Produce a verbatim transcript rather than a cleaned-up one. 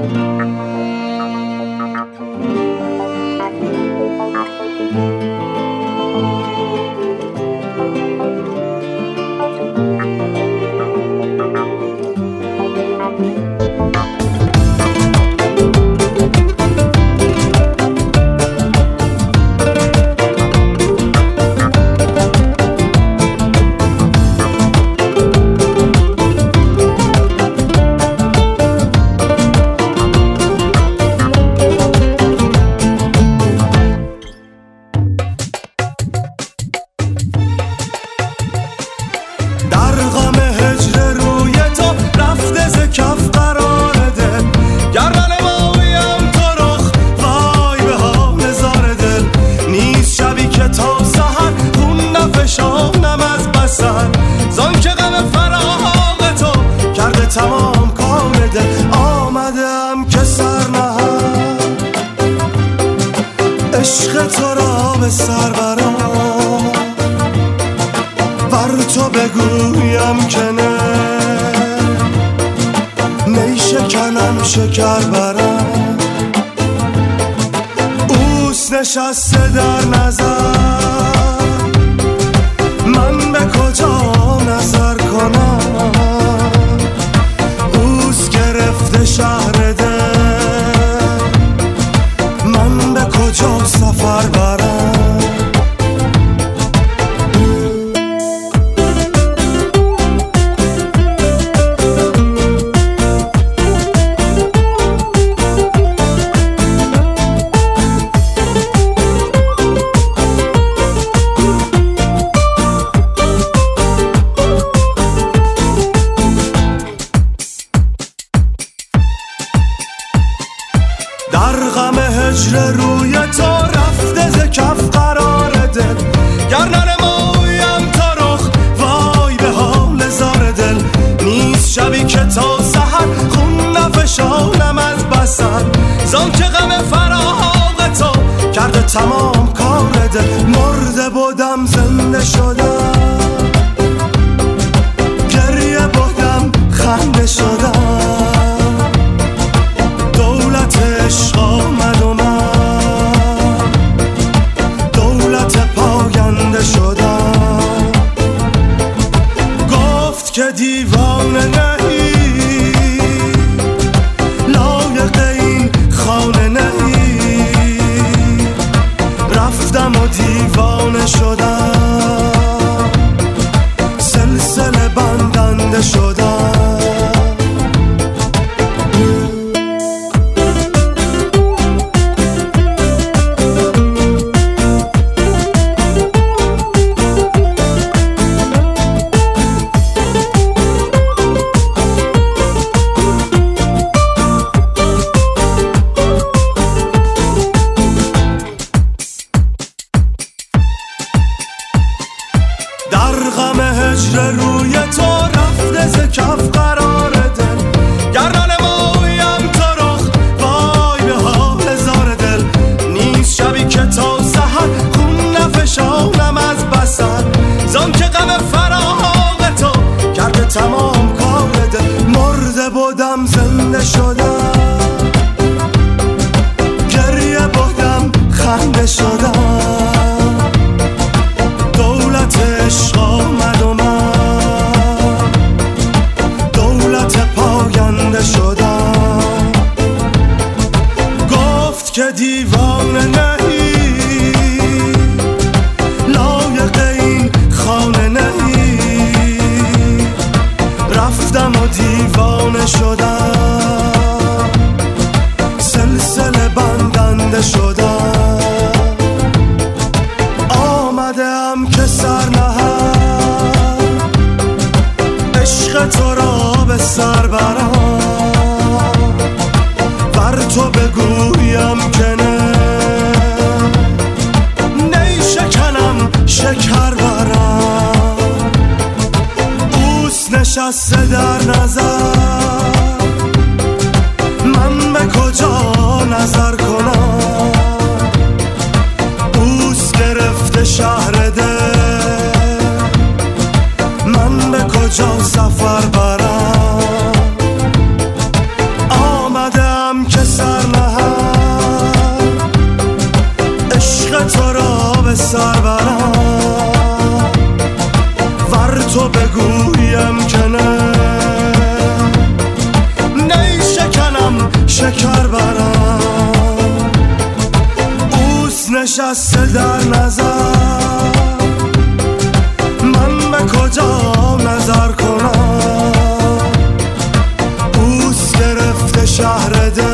تمام کار ده آمدم که سر نهم عشق تو را به سر برم ور تو بگویم که نه می شکنم شکر برم اوست نشسته در نظر من به کجا نظر کنم شهر دل من به کجا سفر برم در غم هجر روی تو رفته ز کف قرار دل گر ننمایم تو رخ وای به حال زار دل نیست شبی که تا سحر خون نفشانم از بسر زان که غم فراق تو کرده تمام کار دل مرده بودم زنده شدم گریه بودم خنده شدم عشق آمد و من دولت پاینده شدم گفت که دیوانه نهی لایق این خانه نهی رفتم و دیوانه شدم سلسله بندنده شدم در غم هجر روی تو رفته ز کف قرار دل گر ننمایم تو رخ وای به حال زار دل نیست شبی که تا سحر خون نفشانم از بسر زان که غم فراق تو کرده تمام کار دل مرده بودم زنده شدم گریه بودم خنده شدم عشق آمد و من دولت پاینده شدم گفت که دیوانه نهی لایق این خانه نهی رفتم و دیوانه شدم سلسله بندنده شدم آمدم که سر نهم عشق تو را به سر برم ور تو بگویم که نه نی شکنم شکر برم اوست نشسته در نظر من به کجا نظر کنم اوست گرفته شهر دل من به کجا سفر برم آمدم شکر برم ور تو بگویم که نه نی شکنم شکر برم اوست نشسته در نظر من به کجا نظر کنم اوست گرفته شهر دل